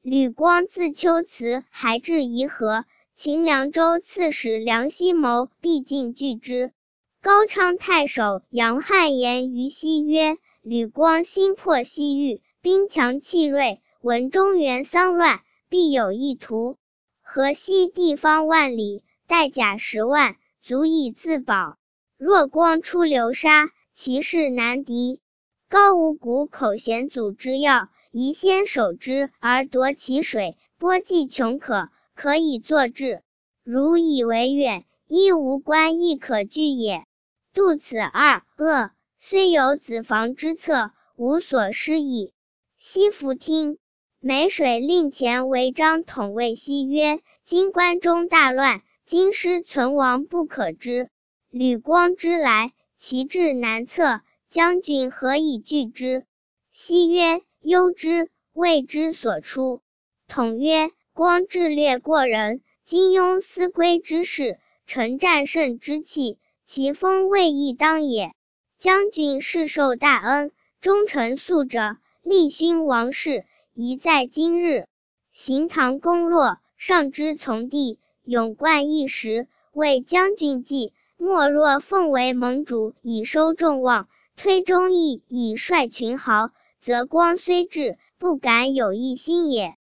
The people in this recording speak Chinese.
吕光字秋辞，还至颐和，秦凉州刺史梁希谋必进拒之。高昌太守杨汉言于西曰：吕光心魄西域，兵强气锐，闻中原丧乱，必有意图。河西地方万里，带甲10万，足以自保。若光出流沙，其势难敌。高无谷口险阻之要，宜先守之而夺其水，波既穷可以作治。如以为远，亦无关亦可据也。度此二恶，虽有子房之策，无所施矣。西服听。美水令前为章统谓西曰：今关中大乱，京师存亡不可知。吕光之来，其志难测，将军何以拒之？西曰：忧之，未知所出。统曰：光智略过人，金庸思归之士，臣战胜之气，其风未易当也。将军世受大恩，忠臣素者，立勋王室，宜在今日。行唐攻洛，上之从弟，勇冠一时，为将军计。莫若奉为盟主，以收众望，推忠义，以率群豪，则光虽至，不敢有一心也。